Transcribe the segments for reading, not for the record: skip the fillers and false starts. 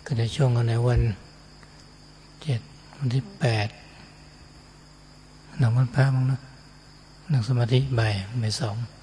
ก็ในช่วงในวันวันที่8หนังวันพระมั้งนะนั่งสมาธิบ่าย2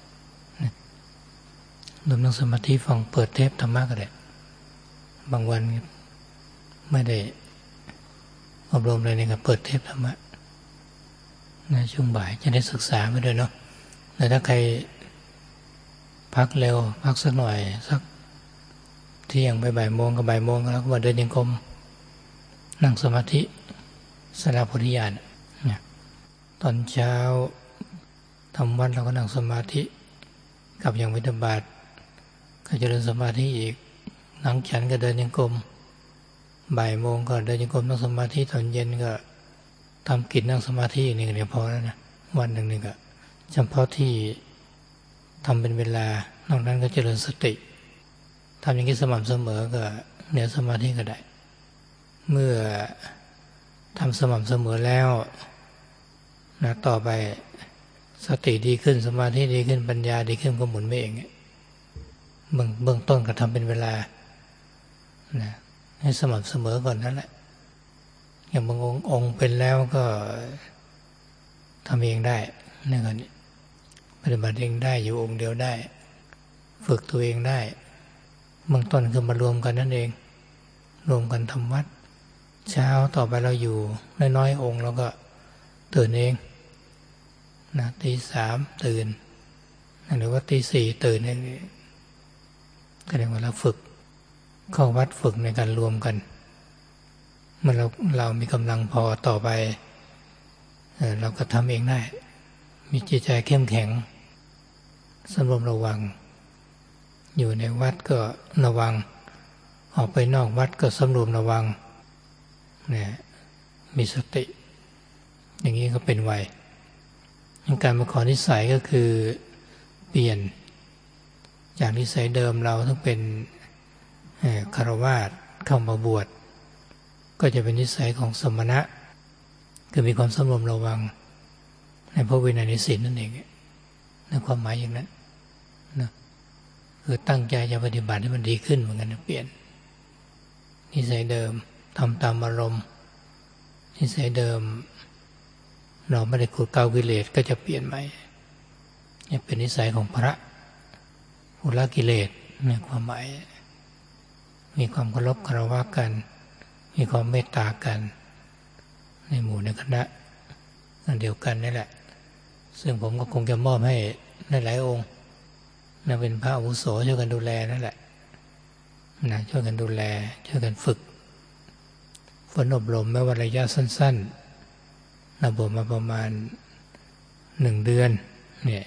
รวมนั่งสมาธิฟังเปิดเทปธรรมะก็ได้บางวันไม่ได้อบรมอะไรนี่ก็เปิดเทปธรรมะในช่วงบ่ายจะได้ศึกษาไปด้วยเนาะแต่ถ้าใครพักเร็วพักสักหน่อยสักเที่ยงบ่ายโมงกับบ่ายโมงแล้วก็มาเดินยังกรมนั่งสมาธิสละพุทธิญาณเนี่ยตอนเช้าทำวัดเราก็นั่งสมาธิกับอย่างวิตบาทก็จะเดินสมาธิอีกหลังฉันก็เดินยังกรมบ่ายโมงก็เดินยังกรมนั่งสมาธิตอนเย็นก็ทำกิจนั่งสมาธิอีกนี่พอแล้วนะวันหนึ่งนี่ก็เฉพาะที่ทำเป็นเวลานอกนั้นก็เจริญสติทำอย่างนี้สม่ำเสมอก็เหนือสมาธิก็ได้เมื่อทำสม่ำเสมอแล้วนะต่อไปสติดีขึ้นสมาธิดีขึ้นปัญญาดีขึ้นก็หมุนไปเองเบื้องต้นก็ทำเป็นเวลานะให้สม่ำเสมอก่อนนั่นแหละอย่างบางองค์เป็นแล้วก็ทำเองได้นี่ก็ปฏิบัติเองได้อยู่องค์เดียวได้ฝึกตัวเองได้เบื้องต้นคือมารวมกันนั่นเองรวมกันทำวัดเช้าต่อไปเราอยู่น้อยๆองค์แล้วก็ตื่นเองนะตี 3ตื่นหรือว่าตี 4ตื่นนี่ก็เรียกว่าเราฝึกเข้าวัดฝึกในการรวมกันเมื่อเรามีกำลังพอต่อไปเราก็ทำเองได้มีจิตใจเข้มแข็งสำรวมระวังอยู่ในวัดก็ระวังออกไปนอกวัดก็สำรวมระวังเนี่ยมีสติอย่างนี้ก็เป็นไวการมาขอนิสัยก็คือเปลี่ยนจากนิสัยเดิมเราต้องเป็นคฤหัสถ์เข้ามาบวชก็จะเป็นนิสัยของสมณะคือมีความสำรวมระวังในพระวินัยในศีลนั่นเองในความหมายอย่างนั้นนะคือตั้งใจจะปฏิบัติให้มันดีขึ้นเหมือนกันเปลี่ยนนิสัยเดิมทำตามอารมณ์นิสัยเดิมเราไม่ได้ขุดเกากิเลสก็จะเปลี่ยนใหม่นี่เป็นนิสัยของพระผู้ละกิเลสในความหมายมีความเคารพคารวะกันมีความเมตตากันในหมู่ในคณะอันเดียวกันนี่แหละซึ่งผมก็คงจะมอบให้หลายองค์นะเป็นพระอาวุโสช่วยกันดูแลนั่นแหละนะช่วยกันดูแลช่วยกันฝึกฝนอบรมแม้ว่าระยะสั้นๆนะบวชมาประมาณ1 เดือนเนี่ย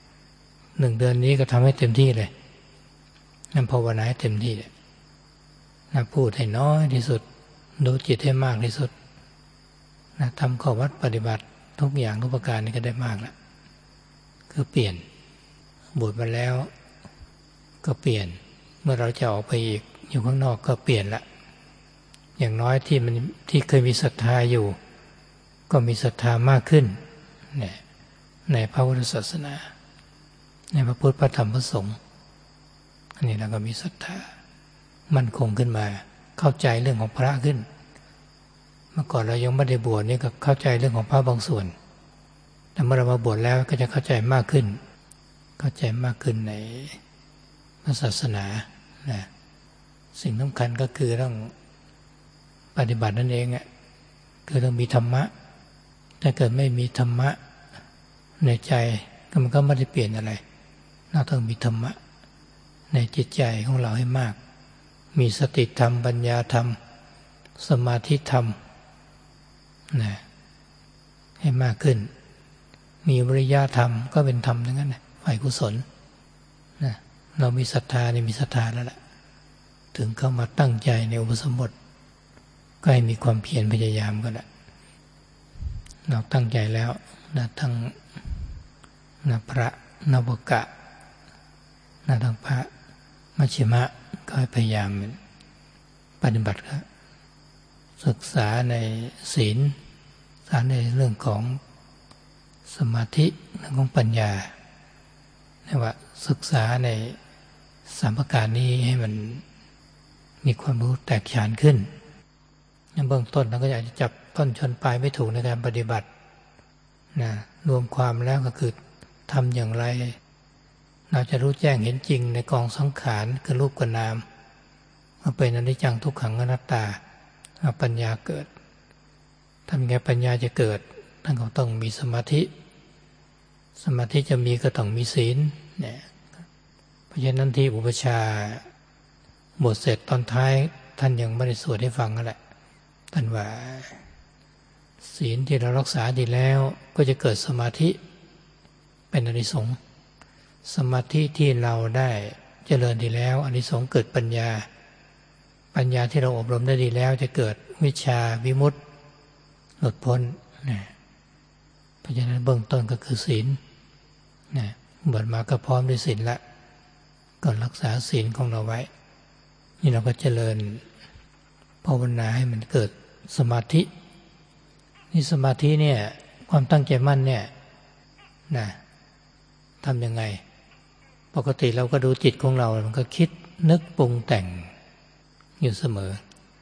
1 เดือนนี้ก็ทำให้เต็มที่เลยนั่นภาวนาให้เต็มที่นะพูดให้น้อยที่สุดดูจิตให้มากที่สุดนะทำข้อวัดปฏิบัติทุกอย่างทุกประการนี่ก็ได้มากแล้วคือเปลี่ยนบวชมาแล้วก็เปลี่ยนเมื่อเราจะออกไปอีกอยู่ข้างนอกก็เปลี่ยนละอย่างน้อยที่เคยมีศรัทธาอยู่ก็มีศรัทธามากขึ้นในพระพุทธศาสนาในพระพุทธพระธรรมพระสงฆ์อันนี้เราก็มีศรัทธามั่นคงขึ้นมาเข้าใจเรื่องของพระขึ้นเมื่อก่อนเรายังไม่ได้บวชนี่ก็เข้าใจเรื่องของพระบางส่วนแต่เมื่อเรามาบวชแล้วก็จะเข้าใจมากขึ้นในพระศาสนานะสิ่งสำคัญก็คือต้องปฏิบัตินั่นเองคือต้องมีธรรมะถ้าเกิดไม่มีธรรมะในใจก็มันก็ไม่ได้เปลี่ยนอะไรเราต้องมีธรรมะในจิตใจของเราให้มากมีสติธรรมปัญญาธรรมสมาธิธรรมนะให้มากขึ้นมีวิริยะธรรมก็เป็นธรรมทั้งนั้นนะฝ่ายกุศลนะเรามีศรัทธานี่มีศรัทธาแล้วล่ะถึงเข้ามาตั้งใจในอุปสมบทก็ให้มีความเพียรพยายามก็แล้วเราตั้งใจแล้วนะทั้งนะพระนวกะนะทั้งพระมัชฌิมะก็พยายามปฏิบัติครับศึกษาในศีลศึกษาในเรื่องของสมาธิเรื่องของปัญญาเรียกว่าศึกษาใน3 ประการนี้ให้มันมีความรู้แตกฉานขึ้นในเบื้องต้นเราก็อยากจะจับต้นชนปลายไม่ถูกในการปฏิบัตินะรวมความแล้วก็คือทำอย่างไรเราจะรู้แจ้งเห็นจริงในกองสังขารคือรูปกับนามว่าเป็นอนิจจังทุกขังอนัตตาปัญญาเกิดทำไงปัญญาจะเกิดท่านก็ต้องมีสมาธิจะมีก็ต้องมีศีลเนี่ยเพราะฉะนั้นที่อุปชาบทเสร็จตอนท้ายท่านยังไม่ได้สวดให้ฟังนั่นแหละท่านว่าศีลที่เรารักษาดีแล้วก็จะเกิดสมาธิเป็นอานิสงส์สมาธิที่เราได้เจริญดีแล้วอานิสงส์เกิดปัญญาที่เราอบรมได้ดีแล้วจะเกิดวิชาวิมุตติหลุดพ้นนะเพราะฉะนั้นเบื้องต้นก็คือศีลนะบวชมาก็พร้อมด้วยศีลละก่อนรักษาศีลของเราไว้นี่เราก็เจริญภาวนาให้มันเกิดสมาธินี่สมาธิเนี่ยความตั้งใจมั่นเนี่ยนะทำยังไงปกติเราก็ดูจิตของเรามันก็คิดนึกปรุงแต่งอยู่เสมอ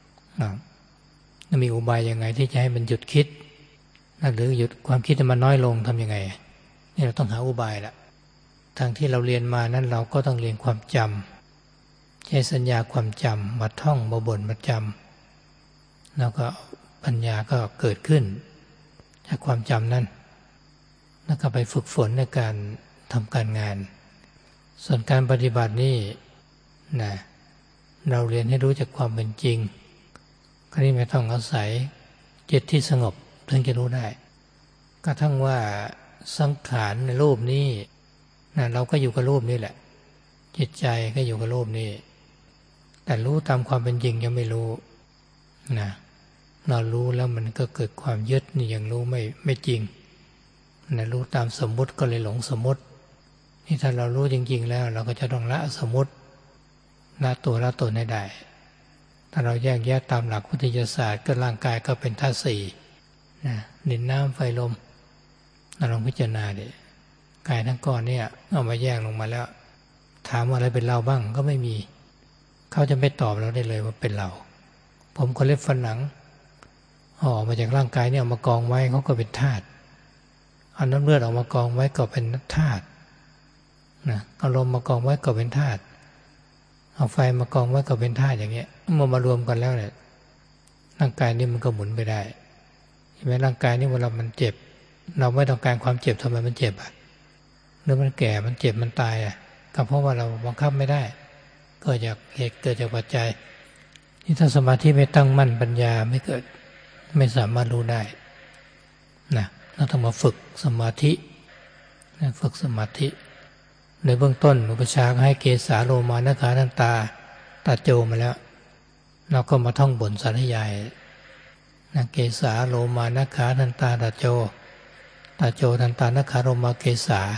มีอุบายยังไงที่จะให้มันหยุดคิดหรือหยุดความคิดให้มันน้อยลงทำยังไงนี่เราต้องหาอุบายละทางที่เราเรียนมานั้นเราก็ต้องเรียนความจำใช้สัญญาความจำมาท่องมาบ่นมาจำแล้วก็ปัญญาก็เกิดขึ้นจากความจำนั้นแล้วก็ไปฝึกฝนในการทำการงานส่วนการปฏิบัตินี่นะเราเรียนให้รู้จากความเป็นจริงก็นี่ไม่ต้องอาศัยจิตที่สงบถึงจะรู้ได้กระทั่งว่าสังขารในรูปนี้นะเราก็อยู่กับรูปนี่แหละจิตใจก็อยู่กับรูปนี้แต่รู้ตามความเป็นจริงยังไม่รู้นะเรารู้แล้วมันก็เกิดความยึดนี่ยังรู้ไม่จริงนะรู้ตามสมมุติก็เลยหลงสมมุตินี่ถ้าเรารู้จริงๆแล้วเราก็จะต้องละสมมุติละตัวละตนให้ได้ถ้าเราแยกแยะตามหลักวิทยาศาสตร์ก็ร่างกายก็เป็นธาตุสี่นะดินน้ำไฟลมเราลองพิจารณาดิกายทั้งก้อนเนี่ยเอามาแยกลงมาแล้วถามว่าอะไรเป็นเราบ้างก็ไม่มีเขาจะไม่ตอบเราได้เลยว่าเป็นเราผมขนเล็บฟันหนังออกมาจากร่างกายเนี่ยเอามากองไว้เขาก็เป็นธาตุเอาน้ำเลือดออกมากองไว้ก็เป็นธาตุนะเอาลมมากองไว้ก็เป็นธาตุเอาไฟมากองไว้ก็เป็นธาตุอย่างเงี้ยมารวมกันแล้วเนี่ยร่างกายนี่มันก็หมุนไปได้ใช่ไหมร่างกายนี่เวลามันเจ็บเราไม่ต้องการความเจ็บทำไมมันเจ็บอ่ะหรือมันแก่มันเจ็บมันตายอ่ะก็เพราะว่าเราบังคับไม่ได้เกิดจากเหตุเกิดจากปัจจัยนี่ถ้าสมาธิไม่ตั้งมั่นปัญญาไม่เกิดไม่สามารถรู้ได้นะเราต้องมาฝึกสมาธิฝึกสมาธิในเบื้องต้นอุปชฌาย์ให้เกสาโลมานะขาทันตาตาโจมาแล้วเราก็มาท่องบนสาธยายนะเกสาโลมานะขาทันตาตาโจทันตานะขาโลมาเกสา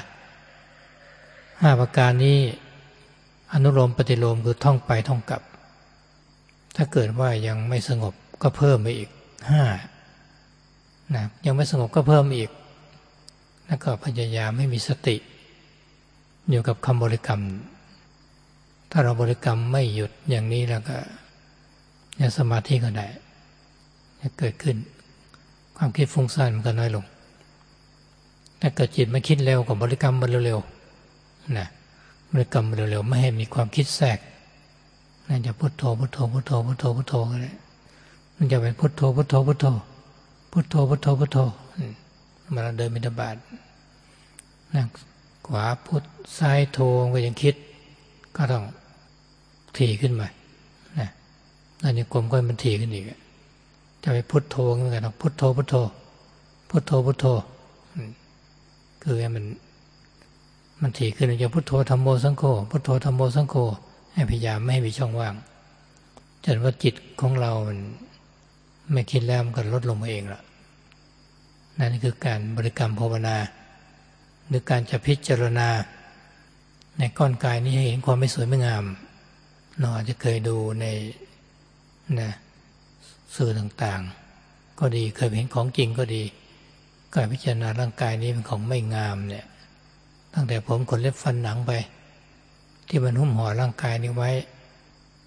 5ประการนี้อนุโลมปฏิโลมคือท่องไปท่องกลับถ้าเกิดว่ายังไม่สงบก็เพิ่มไปอีก5นะยังไม่สงบก็เพิ่มอีกแล้วก็พยายามไม่มีสติอยู่กับคำบริกรรมถ้าเราบริกรรมไม่หยุดอย่างนี้แล้วก็สมาธิก็ได้จะเกิดขึ้นความคิดฟุ้งซ่านมันก็น้อยลงถ้าเกิดจิตไม่คิดเร็วกับบริกรรมมันเร็วๆนะบริกรรมมันเร็วๆไม่ให้มีความคิดแทรกนั่นจะพุทโธพุทโธพุทโธพุทโธพุทโธก็ได้มันจะเป็นพุทโธพุทโธพุทโธพุทโธพุทโธพุทโธมาเดินบิณฑบาตนั่งขวาพุทซ้ายโธก็ยังคิดก็ต้องถี่ขึ้นมานะนั่นนี่กลมก็มันถี่ขึ้นอีกจะไปพุทโธก็ต้องพุทโธพุทโธพุทโธพุทโธคือมันถี่ขึ้นจะพุทโธธัมโมสังโฆพุทโธธัมโมสังโฆให้พยายามไม่ให้มีช่องว่างจนว่าจิตของเรามันไม่คิดแล้วมันก็ลดลงมาเองละนั่นคือการบริกรรมภาวนาหรือการจะพิจารณาในก้อนกายนี้ให้เห็นความไม่สวยไม่งามเราอาจจะเคยดูในสื่อต่างๆก็ดีเคยเห็นของจริงก็ดีการพิจารณาร่างกายนี้เป็นของไม่งามเนี่ยตั้งแต่ผมขนเล็บฟันหนังไปที่มันหุ้มห่อร่างกายนี้ไว้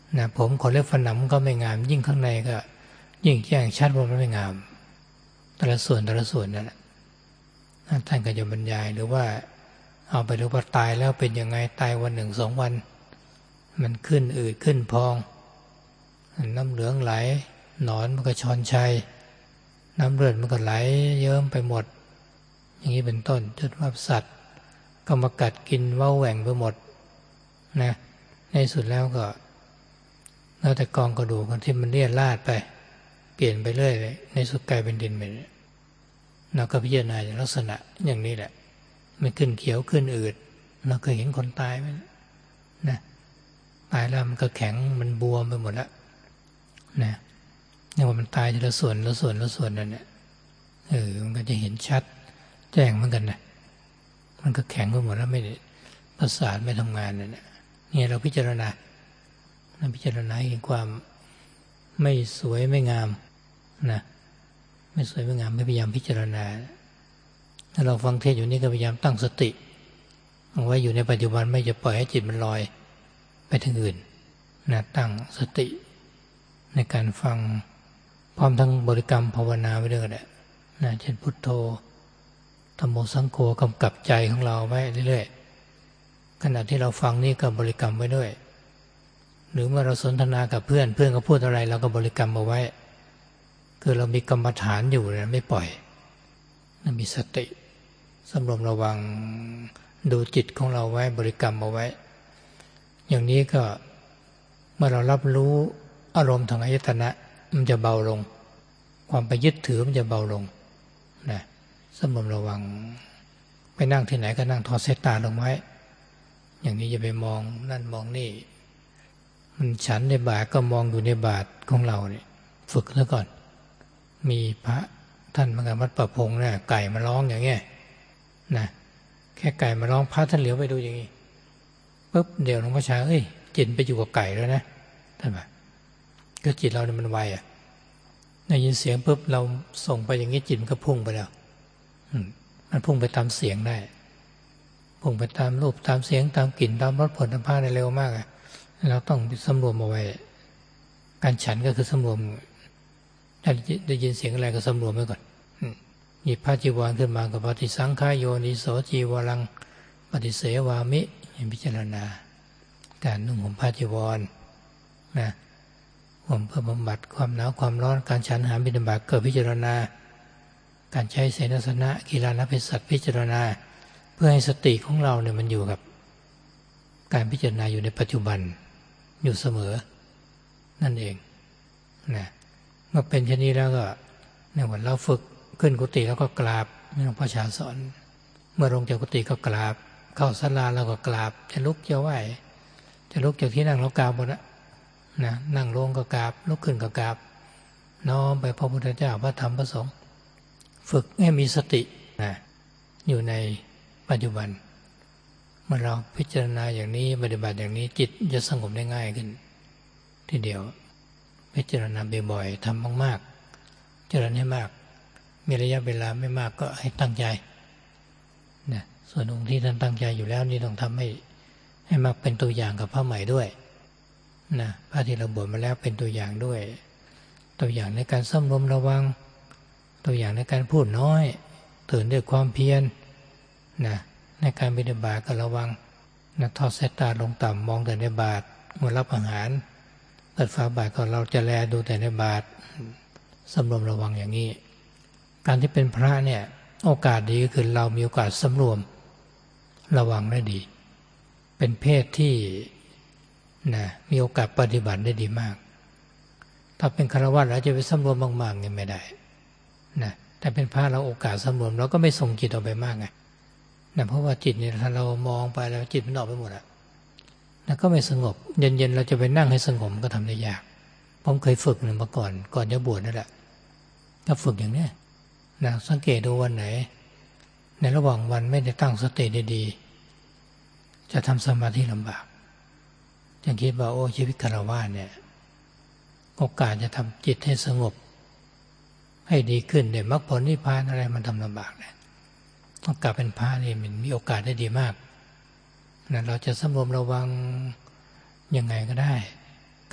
นะผมขนเล็บฟันหนังก็ไม่งามยิ่งข้างในก็ยิ่งแจ้งชัดว่ามันไม่งามแต่ละส่วนนั่นแหละท่านก็จะบรรยายหรือว่าเอาไปดูว่าตายแล้วเป็นยังไงตายวัน1-2 วันมันขึ้นอืดขึ้นพองน้ำเหลืองไหลหนอนมันก็ชอนชัยน้ำเลือดมันก็ไหลเยิ้มไปหมดอย่างนี้เป็นต้นจนว่าสัตว์ก็มากัดกินเว้าแหว่งไปหมดนะในสุดแล้วก็แล้วแต่กองกระดูกที่มันเลี่ยราดไปเปลี่ยนไปเรื่อยเลยในสุดกลายเป็นดินไปเราก็พิจารณาอย่างลักษณะอย่างนี้แหละมันขึ้นเขียวขึ้นอืดเราเคยเห็นคนตายไหมนะตายแล้วมันก็แข็งมันบวมไปหมดแล้วนะอย่างว่ามันตายทีละส่วนนั่นเนี่ยมันก็จะเห็นชัดแจ้งเหมือนกันนะมันก็แข็งไปหมดแล้วไม่ได้ประสาทไม่ทำงานเนี่ยเราพิจารณาเห็นความไม่สวยไม่งามนะไม่สวยไม่งามไม่พยายามพิจารณาถ้าเราฟังเทศอยู่นี่ก็พยายามตั้งสติเอาไว้อยู่ในปัจจุบันไม่จะปล่อยให้จิตมันลอยไปทางอื่นนะตั้งสติในการฟังพร้อมทั้งบริกรรมภาวนาไว้ด้วยกันนะเช่นพุทโธธัมโมสังโฆกำกับใจของเราไว้เรื่อยๆขณะที่เราฟังนี่ก็บริกรรมไว้ด้วยหรือเมื่อเราสนทนากับเพื่อนก็พูดอะไรเราก็บริกรรมเอาไว้คือเรามีกรรมฐานอยู่นะไม่ปล่อยมีสติสำรวมระวังดูจิตของเราไว้บริกรรมเอาไว้อย่างนี้ก็เมื่อเรารับรู้อารมณ์ทางอายตนะมันจะเบาลงความไปยึดถือมันจะเบาลงนะสำรวมระวังไปนั่งที่ไหนก็นั่งทอดสายตาลงไว้อย่างนี้อย่าไปมองนั่นมองนี่มันฉันในบาตรก็มองอยู่ในบาตรของเราเนี่ยฝึกซะก่อนมีพระท่านมงคลวัดประพงษ์เนี่ยไก่มาร้องอย่างเงี้ยนะแค่ไก่มาร้องพระท่านเหลียวไปดูอย่างงี้ปุ๊บเดี๋ยวหลวงพ่อชาจิตไปอยู่กับไก่แล้วนะท่านบอกก็จิตเราเนี่ยมันไวได้ยินเสียงปุ๊บเราส่งไปอย่างนี้จิตมันก็พุ่งไปแล้วมันพุ่งไปตามเสียงได้พุ่งไปตามรูปตามเสียงตามกลิ่นตามรสผลตามผ้าได้เร็วมากเราต้องสำรวมเอาไว้การฉันก็คือสำรวมถ้าได้ยินเสียงอะไรก็สำรวมไว้ก่อนหยิบผ้าจีวรขึ้นมากับปฏิสังขายโยนิโสจีวรังปฏิเสวามิพิจารณาการนุ่งห่มผ้าจีวรนะห่มเพื่อบำบัดความหนาวความร้อนการฉันอาหารบิณฑบาตเกิดพิจารณาการใช้เสนาสนะกีฬานักเภสัชพิจารณาเพื่อให้สติของเราเนี่ยมันอยู่กับการพิจารณาอยู่ในปัจจุบันอยู่เสมอนั่นเองนะเมื่อเป็นเช่นนี้แล้วก็ในวันเราฝึกขึ้นกุฏิแล้วก็กราบหลวงพ่อชาสอนเมื่อลงจากกุฏิก็กราบเข้าศาลาแล้วก็กราบจะลุกจะไหวจะลุกจากที่นั่งเรากราบหมดนะนั่งลงก็กราบลุกขึ้นก็กราบน้อมไปพระพุทธเจ้าพระธรรมพระสงฆ์ฝึกให้มีสตินะอยู่ในปัจจุบันเมื่อเราพิจารณาอย่างนี้ปฏิบัติอย่างนี้จิตจะสงบได้ง่ายขึ้นทีเดียวพิจารณาบ่อยๆทำมากๆเจริญให้มากมีระยะเวลาไม่มากก็ให้ตั้งใจนะส่วนองค์ที่ท่านตั้งใจอยู่แล้วนี่ต้องทำให้มากเป็นตัวอย่างกับพระใหม่ด้วยนะพระที่เราบวชมาแล้วเป็นตัวอย่างด้วยตัวอย่างในการสำรวมระวังตัวอย่างในการพูดน้อยตื่นด้วยความเพียรนะในการบิณฑบาตก็ระวังนะทอดสายตาลงต่ำมองแต่ในบาตรเมื่อรับอาหารเปิดฝาบาตรก็เราจะแลดูแต่ในบาตรสำรวมระวังอย่างนี้การที่เป็นพระเนี่ยโอกาสดีก็คือเรามีโอกาสสำรวมระวังได้ดีเป็นเพศที่นะมีโอกาสปฏิบัติได้ดีมากถ้าเป็นฆราวาสเราจะไปสำรวมมากๆเนี่ยไม่ได้นะแต่เป็นพระเราโอกาสสำรวมเราก็ไม่ส่งจิตออกไปมากไงนะเพราะว่าจิตเนี่ยถ้าเรามองไปแล้วจิตมันออกไปหมดแล้วก็ไม่สงบเย็นๆเราจะไปนั่งให้สงบก็ทำได้ยากผมเคยฝึกหนึ่งมาก่อนจะบวชนั่นแหละก็ฝึกอย่างนี้นะสังเกตดูวันไหนในระหว่างวันไม่ได้ตั้งสติดีๆจะทำสมาธิลำบากจะคิดว่าโอ้ชีวิตฆราวาสเนี่ยโอกาสจะทำจิตให้สงบให้ดีขึ้นได้มรรคผลนิพพานอะไรมันทำลำบากเลยต้องกลับเป็นพระนี่มันมีโอกาสได้ดีมากนะเราจะสำรวมระวังยังไงก็ได้ค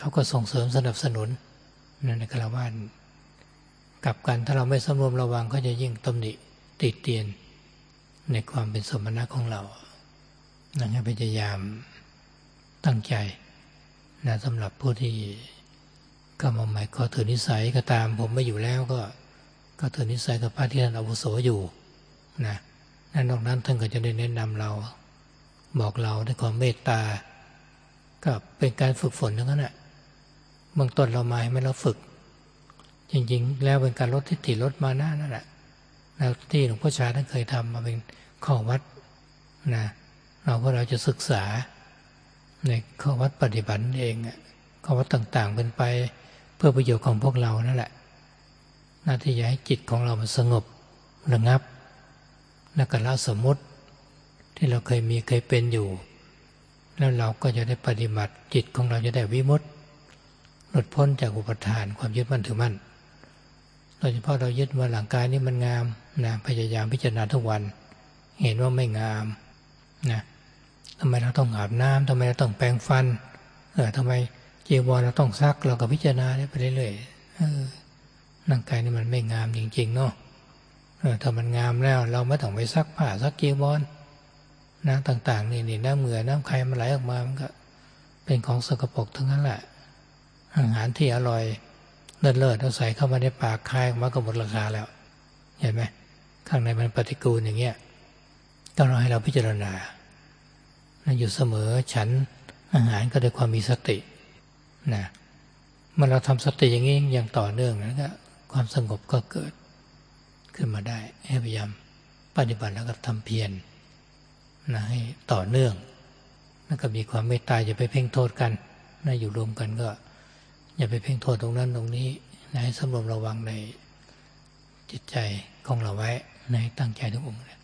เขาก็ส่งเสริมสนับสนุนนั่นในฆราวาสกลับกันถ้าเราไม่สำรวมระวังก็จะยิ่งตำหนิติเตียนในความเป็นสมณะของเราให้พยายามตั้งใจนะสำหรับผู้ที่ก็มาใหม่ก็ถือนิสัยก็ตามผมไม่อยู่แล้วก็ถือนิสัยกับพระที่ท่านอาวุโสอยู่นะนอกนั้นท่านก็จะได้แนะนำเราบอกเราด้วยความเมตตาก็เป็นการฝึกฝนทั้งนั้นแหละเบื้องต้นเรามาให้เราฝึกจริงๆแล้วเป็นการลดทิฏฐิลดมานะนั่นแหละแล้วที่หลวงพ่อชาท่านเคยทำมาเป็นข้อวัดนะเราจะศึกษาในข้อวัดปฏิบัติเองข้อวัดต่างๆเป็นไปเพื่อประโยชน์ของพวกเรานั่นแหละหน้าที่จะให้จิตของเรามันสงบระงับและก็ละสมมติที่เราเคยเป็นอยู่แล้วเราก็จะได้ปฏิบัติจิตของเราจะได้วิมุตติหลุดพ้นจากอุปทานความยึดมั่นถือมั่นโดยเฉพาะเรายึดว่าร่างกายนี้มันงามนะพยายามพิจารณาทุกวันเห็นว่าไม่งามนะทำไมเราต้องอาบน้ำทำไมเราต้องแปรงฟันทำไมจีวรเราต้องซักเราก็พิจารณาไปเรื่อยๆร่างกายนี่มันไม่งามจริงๆเนาะถ้ามันงามแล้วเราไม่ต้องไปซักผ้าซักจีวรนะต่างๆนี่น้ำเหงื่อน้ำไขมันไหลออกมามันก็เป็นของสกปรกทั้งนั้นแหละอาหารที่อร่อยเลิศๆเราใส่เข้ามาในปากคายออกมาก็หมดราคาแล้วเห็นไหมข้างในมันปฏิกูลอย่างเงี้ยต้องให้เราพิจารณาอยู่เสมอฉันอาหารก็ด้วยความมีสตินะเมื่อเราทำสติอย่างนี้อย่างต่อเนื่องแล้วก็ความสงบก็เกิดขึ้นมาได้ให้พยายามปฏิบัติแล้วก็ทำเพียรนะให้ต่อเนื่องแล้วก็มีความเมตตาอย่าไปเพ่งโทษกันนะอยู่รวมกันก็อย่าไปเพ่งโทษตรงนั้นตรงนี้นะให้สำรวมระวังในจิตใจของเราไว้ในตั้งใจทุกองค์